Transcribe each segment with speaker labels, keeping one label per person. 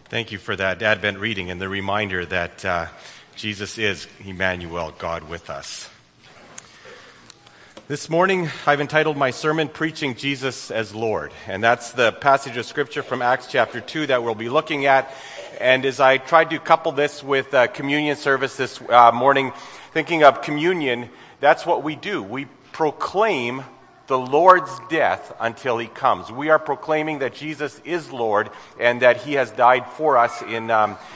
Speaker 1: Thank you for that Advent reading and the reminder that Jesus is Emmanuel, God with us. This morning, I've entitled my sermon, Preaching Jesus as Lord. And that's the passage of Scripture from Acts chapter 2 that we'll be looking at. And as I tried to couple this with communion service this morning, thinking of communion, that's what we do. We proclaim the Lord's death until he comes. We are proclaiming that Jesus is Lord and that he has died for us in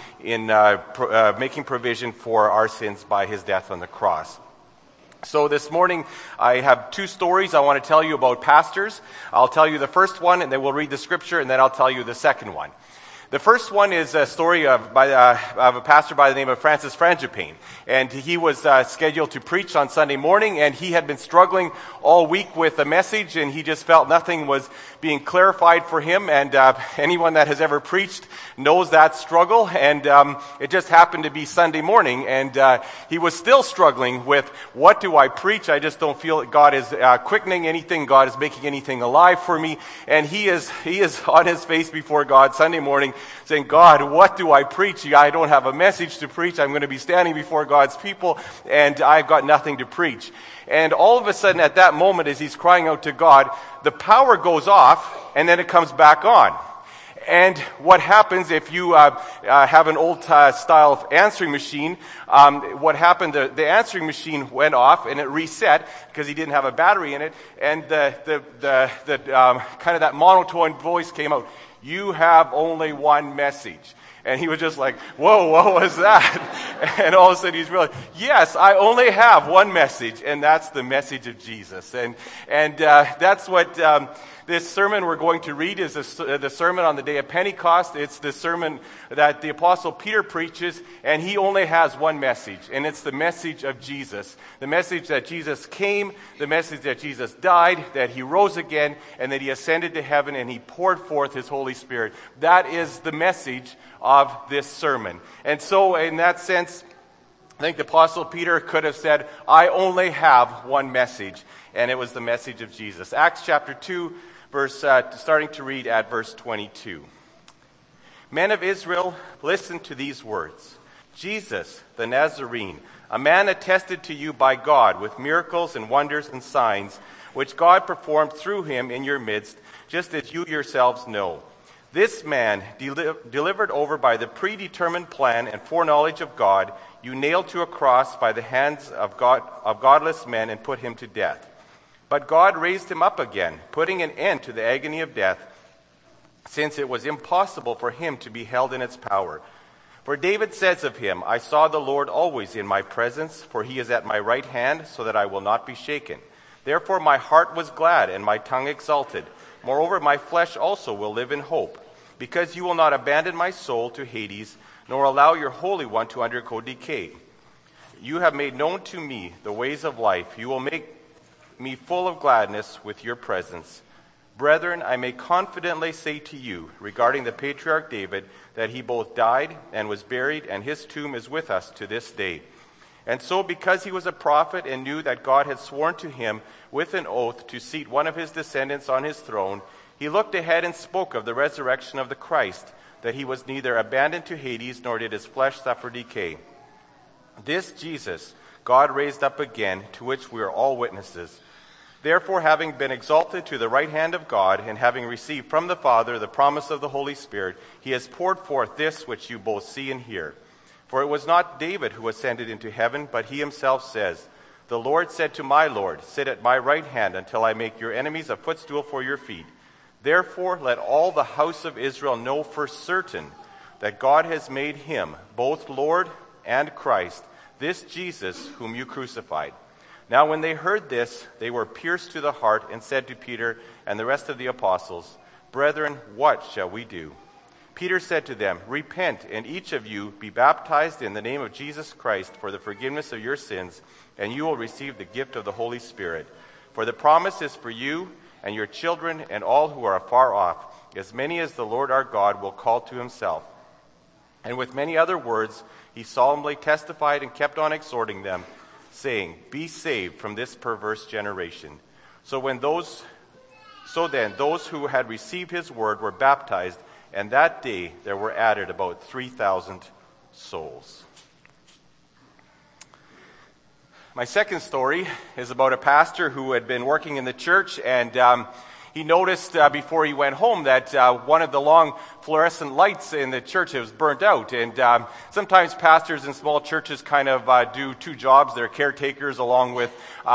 Speaker 1: making provision for our sins by his death on the cross. So this morning, I have two stories I want to tell you about pastors. I'll tell you the first one, and then we'll read the scripture, and then I'll tell you the second one. The first one is a story of a pastor by the name of Francis Frangipane. And he was scheduled to preach on Sunday morning, and he had been struggling all week with a message, and he just felt nothing was being clarified for him. And anyone that has ever preached knows that struggle. And it just happened to be Sunday morning, and he was still struggling with, what do I preach? I just don't feel that God is quickening anything. God is making anything alive for me. And he is on his face before God Sunday morning, saying, God, what do I preach? I don't have a message to preach. I'm going to be standing before God's people, and I've got nothing to preach. And all of a sudden, at that moment, as he's crying out to God, the power goes off, and then it comes back on. And what happens if you have an old style of answering machine? What happened? The answering machine went off and it reset because he didn't have a battery in it. And the kind of that monotone voice came out. You have only one message. And he was just like, whoa, what was that? And all of a sudden he's realized, yes, I only have one message, and that's the message of Jesus. And that's what this sermon we're going to read is the sermon on the day of Pentecost. It's the sermon that the Apostle Peter preaches, and he only has one message, and it's the message of Jesus. The message that Jesus came, the message that Jesus died, that he rose again, and that he ascended to heaven, and he poured forth his Holy Spirit. That is the message of this sermon. And so in that sense, I think the Apostle Peter could have said, I only have one message, and it was the message of Jesus. Acts chapter 2, starting to read at verse 22. Men of Israel, listen to these words. Jesus, the Nazarene, a man attested to you by God with miracles and wonders and signs, which God performed through him in your midst, just as you yourselves know. This man, delivered over by the predetermined plan and foreknowledge of God, you nailed to a cross by the hands of godless men and put him to death. But God raised him up again, putting an end to the agony of death, since it was impossible for him to be held in its power. For David says of him, I saw the Lord always in my presence, for he is at my right hand, so that I will not be shaken. Therefore my heart was glad and my tongue exulted. Moreover, my flesh also will live in hope, because you will not abandon my soul to Hades, nor allow your Holy One to undergo decay. You have made known to me the ways of life. You will make me full of gladness with your presence. Brethren, I may confidently say to you, regarding the patriarch David, that he both died and was buried, and his tomb is with us to this day. And so, because he was a prophet and knew that God had sworn to him with an oath to seat one of his descendants on his throne, he looked ahead and spoke of the resurrection of the Christ, that he was neither abandoned to Hades, nor did his flesh suffer decay. This Jesus God raised up again, to which we are all witnesses. Therefore, having been exalted to the right hand of God, and having received from the Father the promise of the Holy Spirit, he has poured forth this which you both see and hear. For it was not David who ascended into heaven, but he himself says, The Lord said to my Lord, Sit at my right hand until I make your enemies a footstool for your feet. Therefore, let all the house of Israel know for certain that God has made him both Lord and Christ, this Jesus whom you crucified. Now when they heard this, they were pierced to the heart and said to Peter and the rest of the apostles, Brethren, what shall we do? Peter said to them, Repent, and each of you be baptized in the name of Jesus Christ for the forgiveness of your sins, and you will receive the gift of the Holy Spirit. For the promise is for you and your children and all who are afar off, as many as the Lord our God will call to himself. And with many other words, he solemnly testified and kept on exhorting them, saying, Be saved from this perverse generation. So then those who had received his word were baptized, and that day there were added about 3,000 souls. My second story is about a pastor who had been working in the church, and he noticed before he went home that one of the long fluorescent lights in the church was burnt out. And sometimes pastors in small churches kind of do two jobs. They're caretakers along with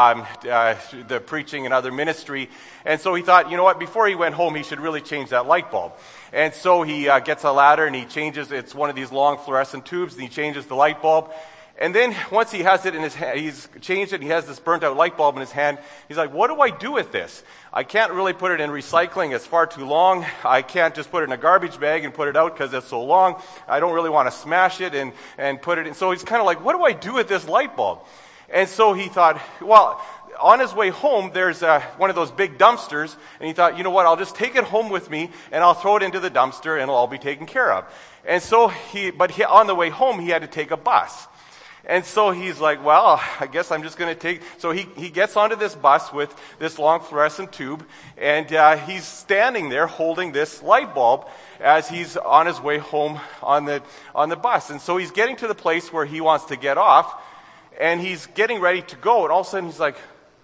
Speaker 1: the preaching and other ministry. And so he thought, you know what, before he went home, he should really change that light bulb. And so he gets a ladder and he changes, it's one of these long fluorescent tubes, and he changes the light bulb. And then once he has it in his hand, he's changed it, he has this burnt out light bulb in his hand, he's like, what do I do with this? I can't really put it in recycling, it's far too long. I can't just put it in a garbage bag and put it out because it's so long. I don't really want to smash it and put it in. So he's kind of like, what do I do with this light bulb? And so he thought, well, on his way home, there's one of those big dumpsters, and he thought, you know what, I'll just take it home with me, and I'll throw it into the dumpster, and it'll all be taken care of. And so on the way home, he had to take a bus. And so he's like, well, I guess I'm just going to take... So he gets onto this bus with this long fluorescent tube, and he's standing there holding this light bulb as he's on his way home on the bus. And so he's getting to the place where he wants to get off, and he's getting ready to go, and all of a sudden he's like,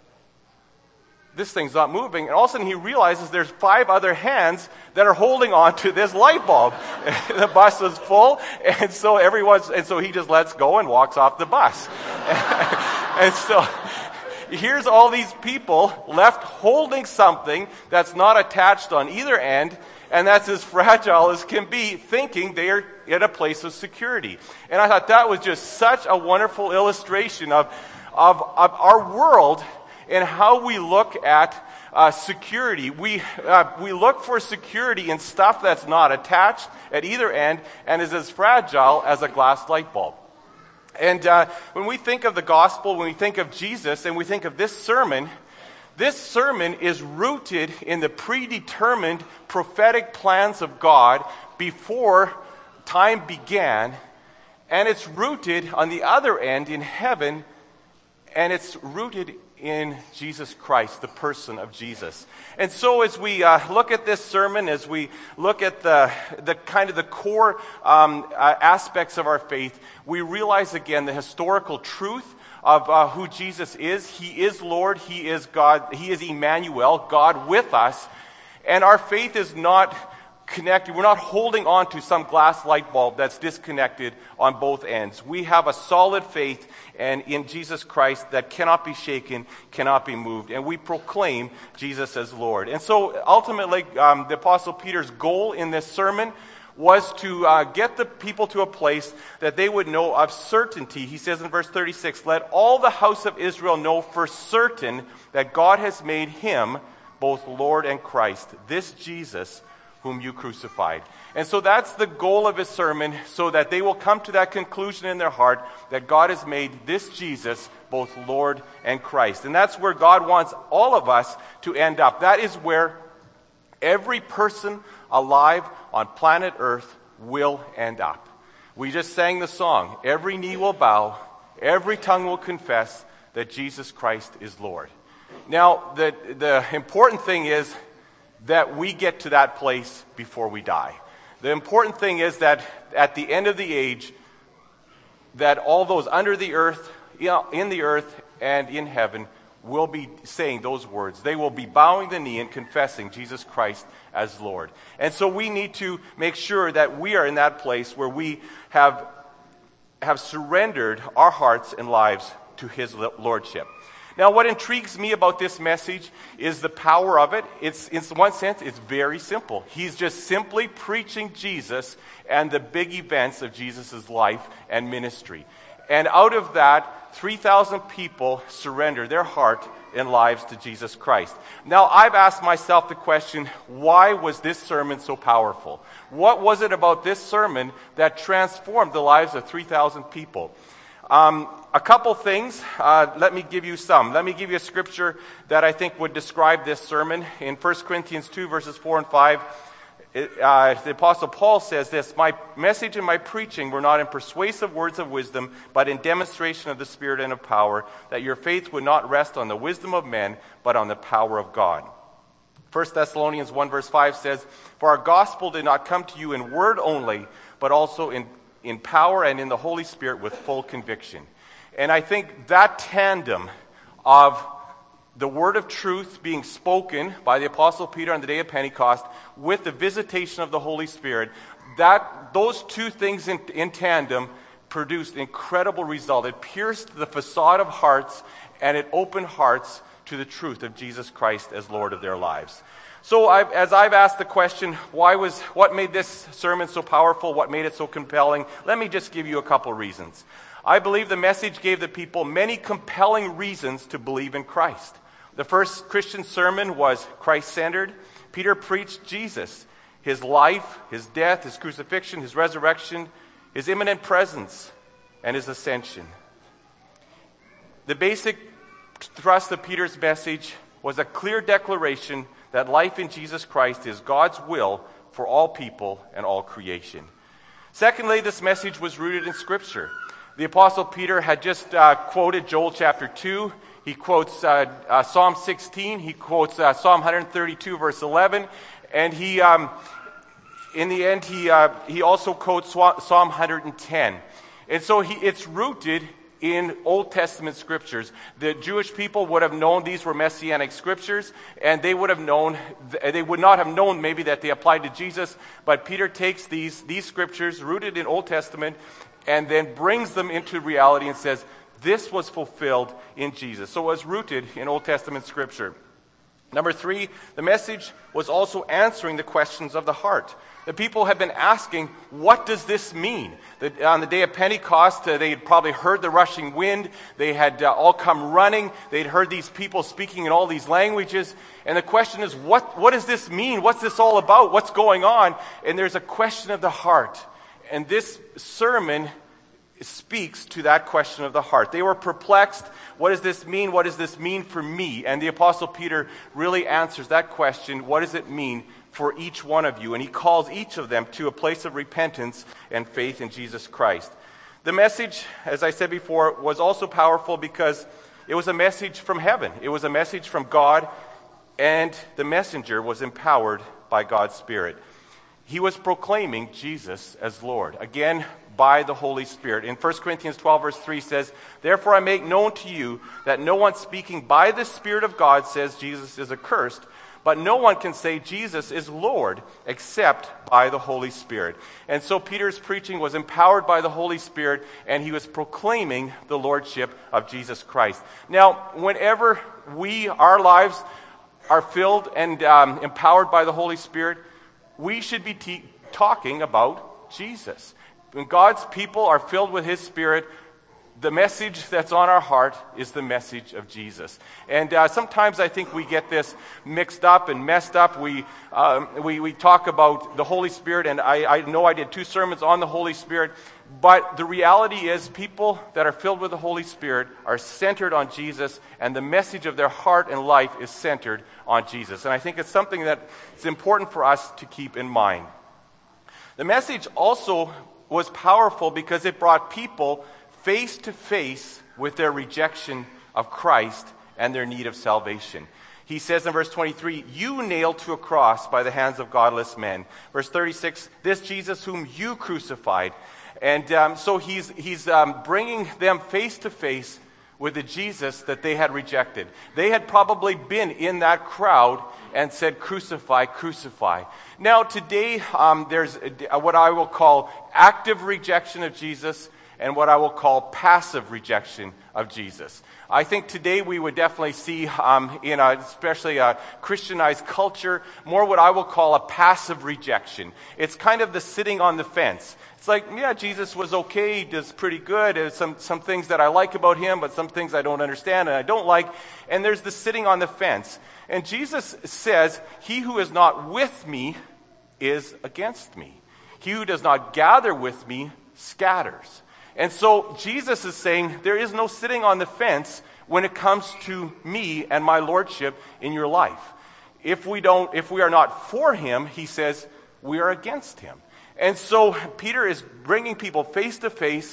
Speaker 1: this thing's not moving. And all of a sudden he realizes there's 5 other hands that are holding on to this light bulb. The bus is full, and so he just lets go and walks off the bus. And so here's all these people left holding something that's not attached on either end, and that's as fragile as can be, thinking they are in a place of security. And I thought that was just such a wonderful illustration of our world and how we look at security. We look for security in stuff that's not attached at either end and is as fragile as a glass light bulb. And when we think of the gospel, when we think of Jesus, and we think of this sermon is rooted in the predetermined prophetic plans of God before time began, and it's rooted on the other end in heaven, and it's rooted in Jesus Christ, the person of Jesus. And so as we look at this sermon, as we look at the kind of the core aspects of our faith, we realize again the historical truth of who Jesus is. He is Lord, He is God, He is Emmanuel, God with us. And our faith is not connected. We're not holding on to some glass light bulb that's disconnected on both ends. We have a solid faith and in Jesus Christ that cannot be shaken, cannot be moved. And we proclaim Jesus as Lord. And so ultimately, the Apostle Peter's goal in this sermon was to get the people to a place that they would know of certainty. He says in verse 36, let all the house of Israel know for certain that God has made him both Lord and Christ, this Jesus whom you crucified. And so that's the goal of his sermon, so that they will come to that conclusion in their heart that God has made this Jesus both Lord and Christ. And that's where God wants all of us to end up. That is where every person alive on planet Earth will end up. We just sang the song, every knee will bow, every tongue will confess that Jesus Christ is Lord. Now, the important thing is that we get to that place before we die. The important thing is that at the end of the age, that all those under the earth, in the earth and in heaven will be saying those words. They will be bowing the knee and confessing Jesus Christ as Lord. And so we need to make sure that we are in that place where we have surrendered our hearts and lives to His Lordship. Now, what intrigues me about this message is the power of it. It's, in one sense, it's very simple. He's just simply preaching Jesus and the big events of Jesus' life and ministry. And out of that, 3,000 people surrender their heart and lives to Jesus Christ. Now, I've asked myself the question, why was this sermon so powerful? What was it about this sermon that transformed the lives of 3,000 people? A couple things. Let me give you some. Let me give you a scripture that I think would describe this sermon. In 1 Corinthians 2, verses 4 and 5, the Apostle Paul says this, my message and my preaching were not in persuasive words of wisdom, but in demonstration of the Spirit and of power, that your faith would not rest on the wisdom of men, but on the power of God. 1 Thessalonians 1 verse 5 says, "For our gospel did not come to you in word only, but also in power and in the Holy Spirit with full conviction." And I think that tandem of the word of truth being spoken by the Apostle Peter on the day of Pentecost with the visitation of the Holy Spirit, those two things in tandem produced incredible result. It pierced the facade of hearts, and it opened hearts to the truth of Jesus Christ as Lord of their lives. So as I've asked the question, what made this sermon so powerful? What made it so compelling? Let me just give you a couple reasons. I believe the message gave the people many compelling reasons to believe in Christ. The first Christian sermon was Christ-centered. Peter preached Jesus, his life, his death, his crucifixion, his resurrection, his imminent presence, and his ascension. The basic thrust of Peter's message was a clear declaration that life in Jesus Christ is God's will for all people and all creation. Secondly, this message was rooted in Scripture. The Apostle Peter had just quoted Joel chapter 2. He quotes Psalm 16. He quotes Psalm 132, verse 11. And in the end, he also quotes Psalm 110. And so it's rooted in Old Testament scriptures. The Jewish people would have known these were messianic scriptures, and they would not have known maybe that they applied to Jesus, but Peter takes these scriptures rooted in Old Testament and then brings them into reality and says, this was fulfilled in Jesus. So it was rooted in Old Testament scripture. Number 3, the message was also answering the questions of the heart. The people had been asking, what does this mean? On the day of Pentecost, they had probably heard the rushing wind. They had all come running. They'd heard these people speaking in all these languages. And the question is, what does this mean? What's this all about? What's going on? And there's a question of the heart. And this sermon speaks to that question of the heart. They were perplexed. What does this mean? What does this mean for me? And the Apostle Peter really answers that question. What does it mean for each one of you? And he calls each of them to a place of repentance and faith in Jesus Christ. The message, as I said before, was also powerful because it was a message from heaven. It was a message from God, and the messenger was empowered by God's Spirit. He was proclaiming Jesus as Lord. Again, by the Holy Spirit. In 1 Corinthians 12 verse 3 says, "Therefore I make known to you that no one speaking by the Spirit of God says Jesus is accursed, but no one can say Jesus is Lord except by the Holy Spirit." And so Peter's preaching was empowered by the Holy Spirit, and he was proclaiming the Lordship of Jesus Christ. Now, whenever our lives are filled and empowered by the Holy Spirit, we should be talking about Jesus. When God's people are filled with His Spirit, the message that's on our heart is the message of Jesus. And sometimes I think we get this mixed up and messed up. We talk about the Holy Spirit, and I know I did 2 sermons on the Holy Spirit, but the reality is people that are filled with the Holy Spirit are centered on Jesus, and the message of their heart and life is centered on Jesus. And I think it's something that is important for us to keep in mind. The message also was powerful because it brought people face to face with their rejection of Christ and their need of salvation. He says in verse 23, "You nailed to a cross by the hands of godless men." Verse 36, "This Jesus whom you crucified." And so he's bringing them face to face with the Jesus that they had rejected. They had probably been in that crowd and said, "Crucify, crucify." Now today, there's what I will call active rejection of Jesus and what I will call passive rejection of Jesus. I think today we would definitely see, especially a Christianized culture, more what I will call a passive rejection. It's kind of the sitting on the fence. It's like, yeah, Jesus was okay, he does pretty good. There's some things that I like about him, but some things I don't understand and I don't like. And there's the sitting on the fence. And Jesus says, "He who is not with me is against me. He who does not gather with me scatters." And so Jesus is saying there is no sitting on the fence when it comes to me and my lordship in your life. If we are not for him, he says, we are against him. And so Peter is bringing people face to face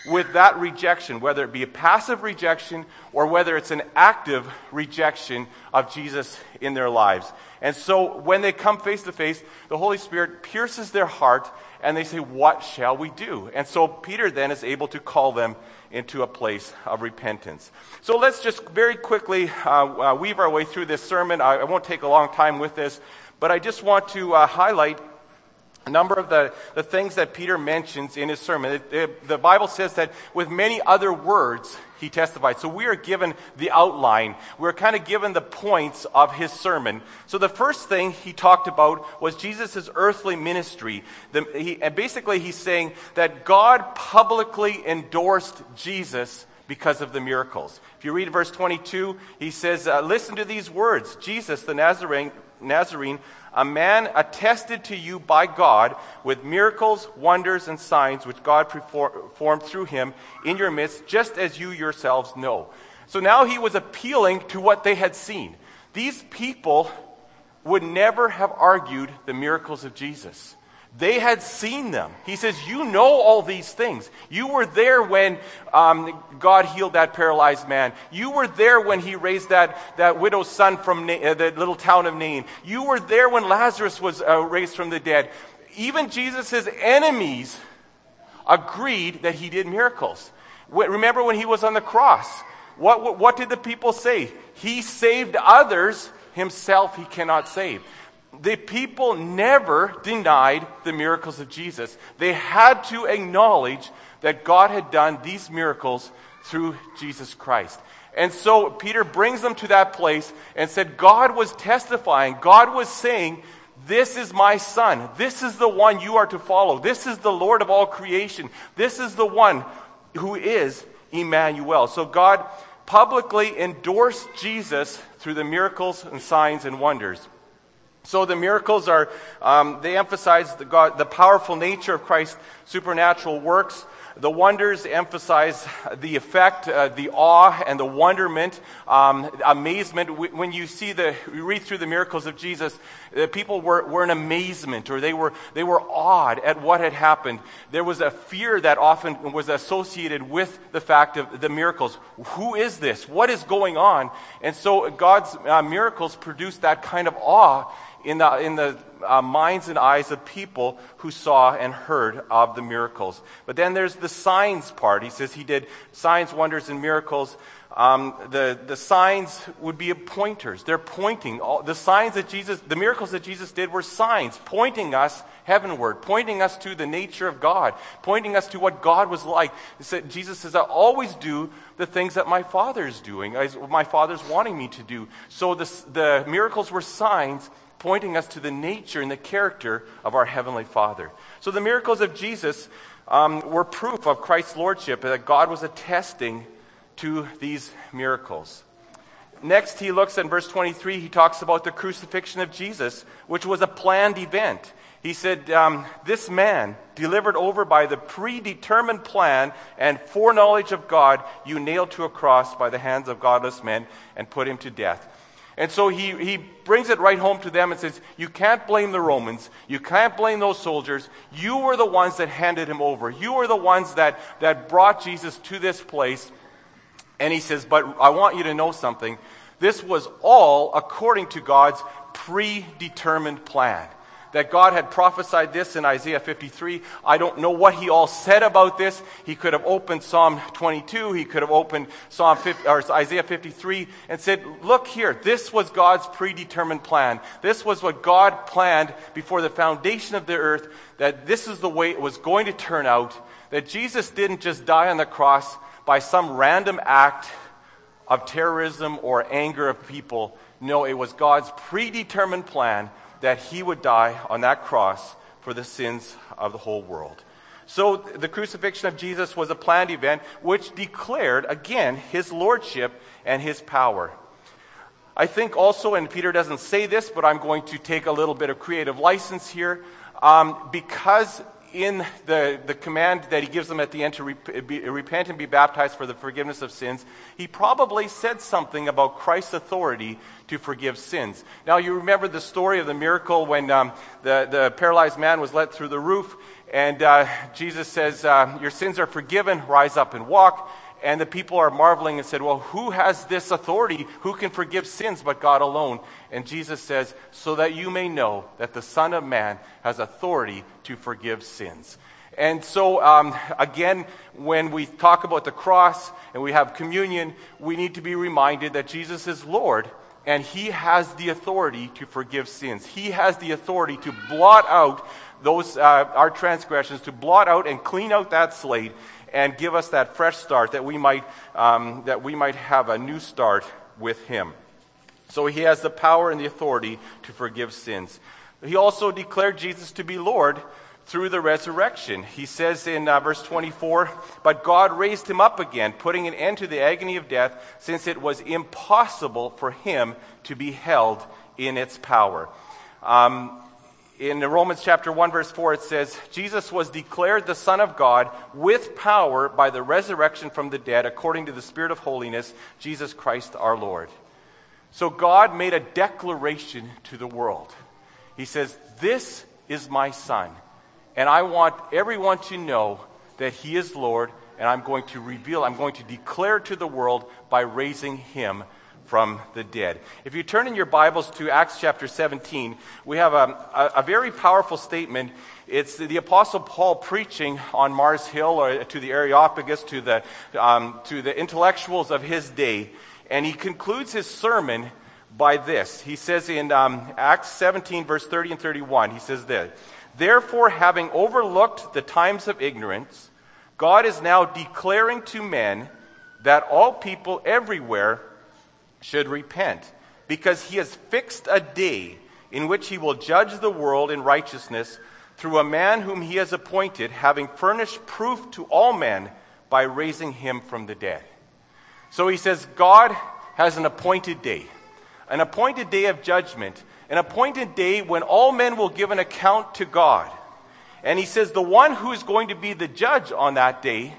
Speaker 1: with that rejection, whether it be a passive rejection or whether it's an active rejection of Jesus in their lives. And so when they come face to face, the Holy Spirit pierces their heart and they say, what shall we do? And so Peter then is able to call them into a place of repentance. So let's just very quickly weave our way through this sermon. I won't take a long time with this, but I just want to highlight a number of the things that Peter mentions in his sermon. The Bible says that with many other words he testified. So we are given the outline. We're kind of given the points of his sermon. So the first thing he talked about was Jesus' earthly ministry. And basically he's saying that God publicly endorsed Jesus because of the miracles. If you read verse 22, he says, listen to these words. Jesus, the Nazarene, a man attested to you by God with miracles, wonders, and signs which God performed through him in your midst, just as you yourselves know. So now he was appealing to what they had seen. These people would never have argued the miracles of Jesus. They had seen them. He says, you know all these things. You were there when God healed that paralyzed man. You were there when he raised that widow's son from the little town of Nain. You were there when Lazarus was raised from the dead. Even Jesus' enemies agreed that he did miracles. Remember when he was on the cross? What did the people say? He saved others, himself he cannot save. The people never denied the miracles of Jesus. They had to acknowledge that God had done these miracles through Jesus Christ. And so Peter brings them to that place and said, God was testifying. God was saying, this is my son. This is the one you are to follow. This is the Lord of all creation. This is the one who is Emmanuel. So God publicly endorsed Jesus through the miracles and signs and wonders. So the miracles are, they emphasize the powerful nature of Christ's supernatural works. The wonders emphasize the effect, the awe, and the wonderment, amazement. When you read through the miracles of Jesus, people were in amazement, or they were awed at what had happened. There was a fear that often was associated with the fact of the miracles. Who is this? What is going on? And so God's miracles produced that kind of awe in the minds and eyes of people who saw and heard of the miracles. But then there's the signs part. He says he did signs, wonders, and miracles. The signs would be pointers. They're pointing. The miracles that Jesus did were signs, pointing us heavenward, pointing us to the nature of God, pointing us to what God was like. Jesus says, I always do the things that my Father is doing, my Father's wanting me to do. So the miracles were signs pointing us to the nature and the character of our Heavenly Father. So the miracles of Jesus were proof of Christ's lordship, that God was attesting to these miracles. Next, he looks at verse 23, he talks about the crucifixion of Jesus, which was a planned event. He said, this man, delivered over by the predetermined plan and foreknowledge of God, you nailed to a cross by the hands of godless men and put him to death. And so he brings it right home to them and says, you can't blame the Romans. You can't blame those soldiers. You were the ones that handed him over. You were the ones that brought Jesus to this place. And he says, but I want you to know something. This was all according to God's predetermined plan. That God had prophesied this in Isaiah 53. I don't know what he all said about this. He could have opened Psalm 22. He could have opened Isaiah 53 and said, look here, this was God's predetermined plan. This was what God planned before the foundation of the earth, that this is the way it was going to turn out. That Jesus didn't just die on the cross by some random act of terrorism or anger of people. No, it was God's predetermined plan that he would die on that cross for the sins of the whole world. So the crucifixion of Jesus was a planned event which declared, again, his lordship and his power. I think also, and Peter doesn't say this, but I'm going to take a little bit of creative license here, because in the command that he gives them at the end to repent and be baptized for the forgiveness of sins, he probably said something about Christ's authority to forgive sins. Now, you remember the story of the miracle when the paralyzed man was let through the roof, And Jesus says, your sins are forgiven, rise up and walk. And the people are marveling and said, well, who has this authority? Who can forgive sins but God alone? And Jesus says, so that you may know that the Son of Man has authority to forgive sins. And so, again, when we talk about the cross and we have communion, we need to be reminded that Jesus is Lord, and He has the authority to forgive sins. He has the authority to blot out those our transgressions, to blot out and clean out that slate, and give us that fresh start, that we might have a new start with Him. So He has the power and the authority to forgive sins. He also declared Jesus to be Lord through the resurrection. He says in verse 24, but God raised Him up again, putting an end to the agony of death, since it was impossible for Him to be held in its power. In Romans chapter 1, verse 4, it says, Jesus was declared the Son of God with power by the resurrection from the dead, according to the Spirit of holiness, Jesus Christ our Lord. So God made a declaration to the world. He says, this is my Son, and I want everyone to know that He is Lord, and I'm going to declare to the world by raising Him from the dead. If you turn in your Bibles to Acts chapter 17, we have a very powerful statement. It's the Apostle Paul preaching on Mars Hill, or to the Areopagus, to the intellectuals of his day. And he concludes his sermon by this. He says in Acts 17, verse 30 and 31, he says this, therefore, having overlooked the times of ignorance, God is now declaring to men that all people everywhere should repent, because He has fixed a day in which He will judge the world in righteousness through a man whom He has appointed, having furnished proof to all men by raising Him from the dead. So he says God has an appointed day of judgment, an appointed day when all men will give an account to God. And he says the one who is going to be the judge on that day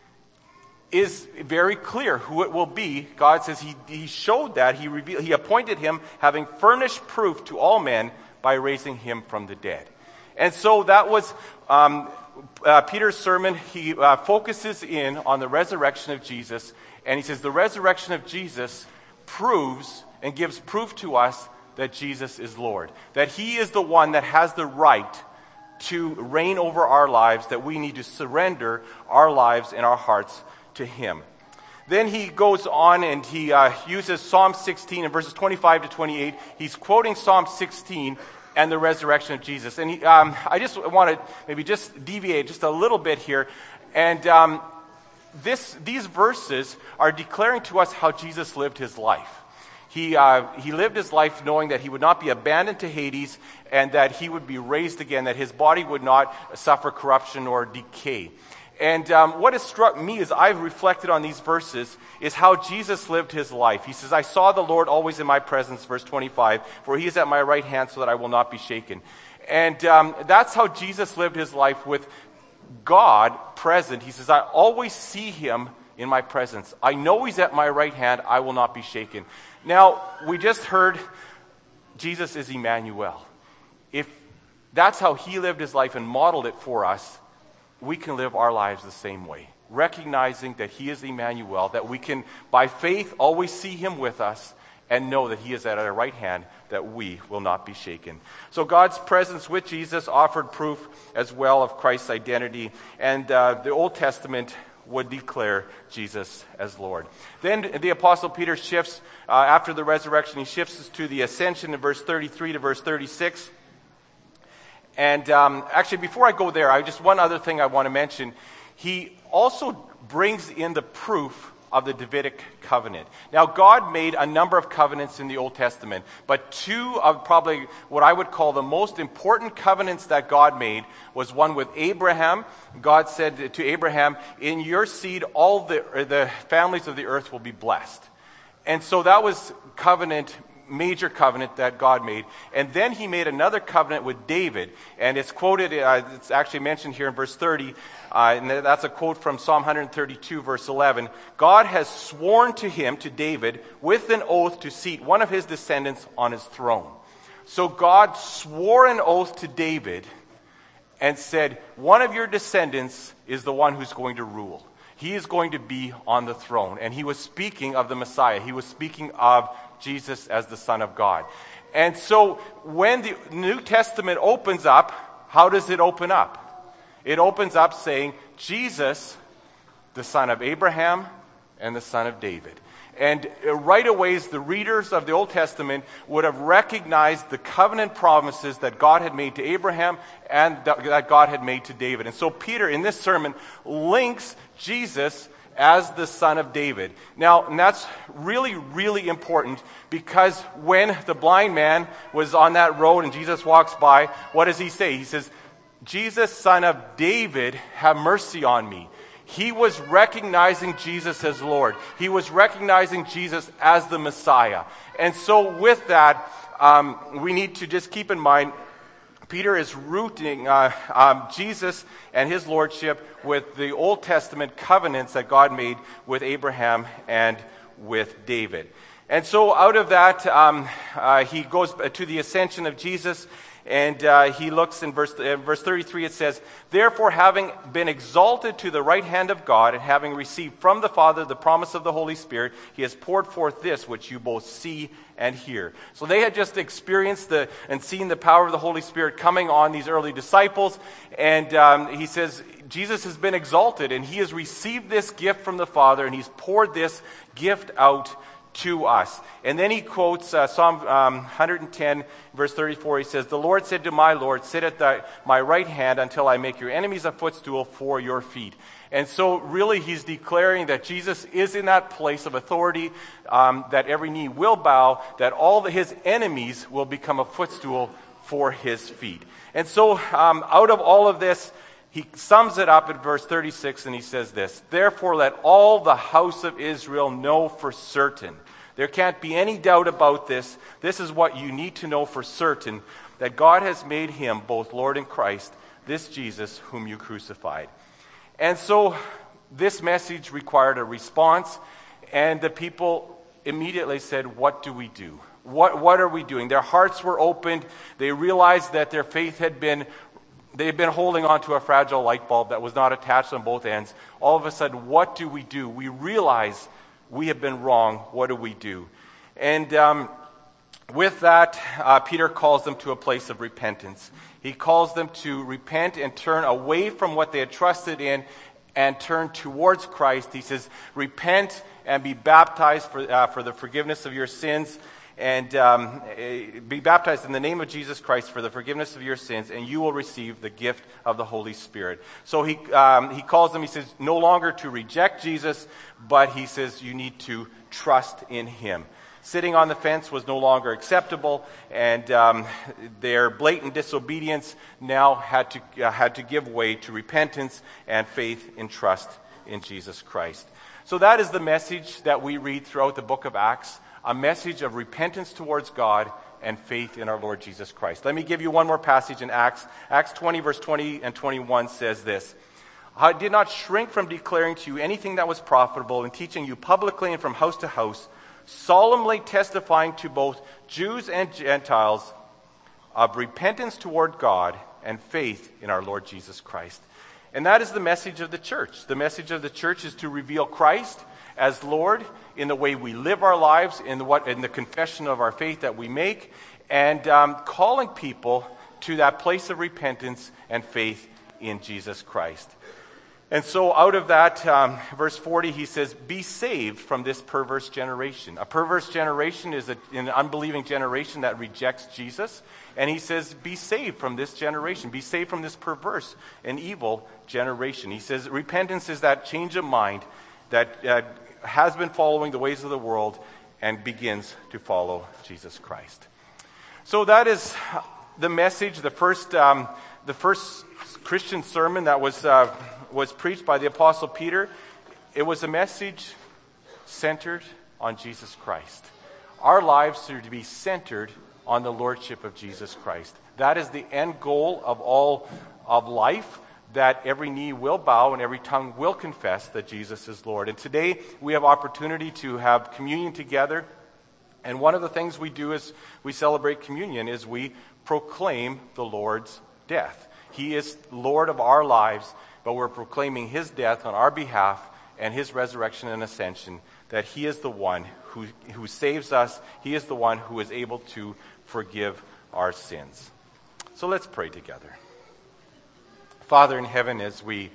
Speaker 1: is very clear who it will be. God says he showed that, He appointed Him, having furnished proof to all men by raising Him from the dead. And so that was Peter's sermon. He focuses in on the resurrection of Jesus, and he says the resurrection of Jesus proves and gives proof to us that Jesus is Lord, that He is the one that has the right to reign over our lives, that we need to surrender our lives and our hearts to Him. Then he goes on and he uses Psalm 16 in verses 25 to 28. He's quoting Psalm 16 and the resurrection of Jesus. And I just want to maybe just deviate just a little bit here. And these verses are declaring to us how Jesus lived His life. He lived His life knowing that He would not be abandoned to Hades, and that He would be raised again, that His body would not suffer corruption or decay. And what has struck me as I've reflected on these verses is how Jesus lived His life. He says, I saw the Lord always in my presence, verse 25, for He is at my right hand so that I will not be shaken. And that's how Jesus lived His life, with God present. He says, I always see Him in my presence. I know He's at my right hand. I will not be shaken. Now, we just heard Jesus is Emmanuel. If that's how He lived His life and modeled it for us, we can live our lives the same way, recognizing that He is Emmanuel, that we can, by faith, always see Him with us and know that He is at our right hand, that we will not be shaken. So God's presence with Jesus offered proof as well of Christ's identity, and the Old Testament would declare Jesus as Lord. Then the Apostle Peter shifts, after the resurrection, he shifts to the ascension in verse 33 to verse 36. And actually, before I go there, one other thing I want to mention. He also brings in the proof of the Davidic covenant. Now, God made a number of covenants in the Old Testament, but two of probably what I would call the most important covenants that God made was one with Abraham. God said to Abraham, in your seed, all the families of the earth will be blessed. And so that was major covenant that God made. And then He made another covenant with David, and it's quoted, it's actually mentioned here in verse 30, and that's a quote from Psalm 132, verse 11. God has sworn to him, to David, with an oath to seat one of his descendants on his throne. So God swore an oath to David, and said, one of your descendants is the one who's going to rule. He is going to be on the throne. And he was speaking of the Messiah. He was speaking of Jesus as the Son of God. And so when the New Testament opens up, how does it open up? It opens up saying, Jesus, the son of Abraham and the son of David. And right away, the readers of the Old Testament would have recognized the covenant promises that God had made to Abraham and that God had made to David. And so Peter, in this sermon, links Jesus as the son of David. Now, and that's really, really important, because when the blind man was on that road and Jesus walks by, what does he say? He says, Jesus, son of David, have mercy on me. He was recognizing Jesus as Lord. He was recognizing Jesus as the Messiah. And so with that, we need to just keep in mind, Peter is rooting Jesus and his lordship with the Old Testament covenants that God made with Abraham and with David. And so out of that, he goes to the ascension of Jesus. And he looks in verse 33, it says, therefore, having been exalted to the right hand of God, and having received from the Father the promise of the Holy Spirit, he has poured forth this which you both see and hear. So they had just experienced and seen the power of the Holy Spirit coming on these early disciples. And he says, Jesus has been exalted, and he has received this gift from the Father, and he's poured this gift out to us. And then he quotes Psalm 110, verse 34. He says, the Lord said to my Lord, sit at my right hand until I make your enemies a footstool for your feet. And so really he's declaring that Jesus is in that place of authority, that every knee will bow, that all his enemies will become a footstool for his feet. And so out of all of this, he sums it up at verse 36, and he says this, therefore let all the house of Israel know for certain. There can't be any doubt about this. This is what you need to know for certain, that God has made him both Lord and Christ, this Jesus whom you crucified. And so this message required a response, and the people immediately said, what do we do? What are we doing? Their hearts were opened. They realized that their faith they had been holding on to a fragile light bulb that was not attached on both ends. All of a sudden, what do we do? We realize we have been wrong. What do we do? And with that, Peter calls them to a place of repentance. He calls them to repent and turn away from what they had trusted in and turn towards Christ. He says, repent and be baptized for the forgiveness of your sins. And be baptized in the name of Jesus Christ for the forgiveness of your sins, and you will receive the gift of the Holy Spirit. So he calls them, he says, no longer to reject Jesus, but he says you need to trust in him. Sitting on the fence was no longer acceptable, and their blatant disobedience now had to give way to repentance and faith and trust in Jesus Christ. So that is the message that we read throughout the book of Acts. A message of repentance towards God and faith in our Lord Jesus Christ. Let me give you one more passage in Acts. Acts 20, verse 20 and 21 says this. I did not shrink from declaring to you anything that was profitable and teaching you publicly and from house to house, solemnly testifying to both Jews and Gentiles of repentance toward God and faith in our Lord Jesus Christ. And that is the message of the church. The message of the church is to reveal Christ as Lord in the way we live our lives, in the confession of our faith that we make, and calling people to that place of repentance and faith in Jesus Christ. And so out of that, verse 40, he says, be saved from this perverse generation. A perverse generation is an unbelieving generation that rejects Jesus. And he says, be saved from this generation. Be saved from this perverse and evil generation. He says, repentance is that change of mind that has been following the ways of the world and begins to follow Jesus Christ. So that is the message, the first Christian sermon that was preached by the Apostle Peter. It was a message centered on Jesus Christ. Our lives are to be centered on the Lordship of Jesus Christ. That is the end goal of all of life, that every knee will bow and every tongue will confess that Jesus is Lord. And today we have opportunity to have communion together. And one of the things we do as we celebrate communion is we proclaim the Lord's death. He is Lord of our lives, but we're proclaiming his death on our behalf and his resurrection and ascension, that he is the one who saves us. He is the one who is able to forgive our sins. So let's pray together. Father in heaven, as we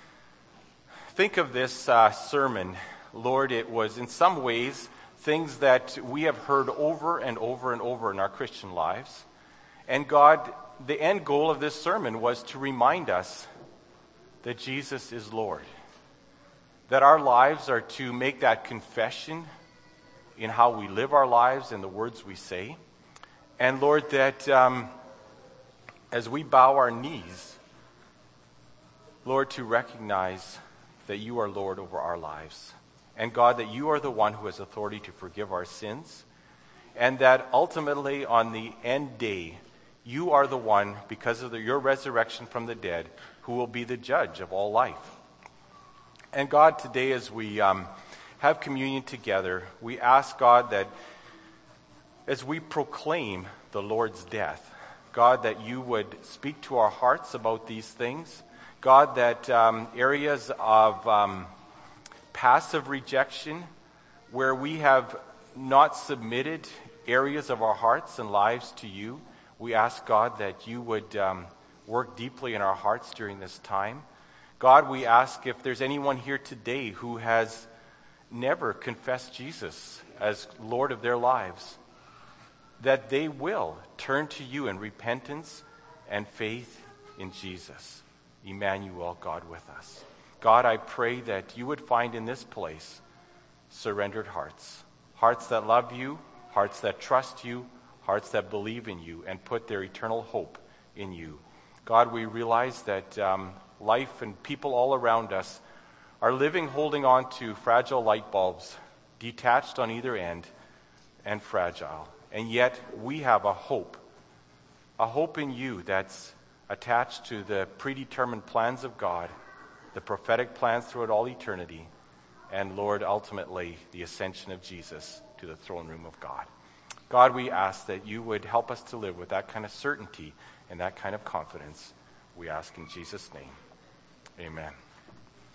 Speaker 1: think of this sermon, Lord, it was in some ways things that we have heard over and over and over in our Christian lives. And God, the end goal of this sermon was to remind us that Jesus is Lord. That our lives are to make that confession in how we live our lives and the words we say. And Lord, that as we bow our knees, Lord, to recognize that you are Lord over our lives. And God, that you are the one who has authority to forgive our sins. And that ultimately on the end day, you are the one, because of your resurrection from the dead, who will be the judge of all life. And God, today as we have communion together, we ask God that as we proclaim the Lord's death, God, that you would speak to our hearts about these things. God, that areas of passive rejection, where we have not submitted areas of our hearts and lives to you, we ask, God, that you would work deeply in our hearts during this time. God, we ask if there's anyone here today who has never confessed Jesus as Lord of their lives, that they will turn to you in repentance and faith in Jesus. Emmanuel, God with us. God, I pray that you would find in this place surrendered hearts. Hearts that love you, hearts that trust you, hearts that believe in you and put their eternal hope in you. God, we realize that life and people all around us are living holding on to fragile light bulbs, detached on either end and fragile. And yet we have a hope in you that's attached to the predetermined plans of God, the prophetic plans throughout all eternity, and Lord, ultimately, the ascension of Jesus to the throne room of God. God, we ask that you would help us to live with that kind of certainty and that kind of confidence. We ask in Jesus' name. Amen.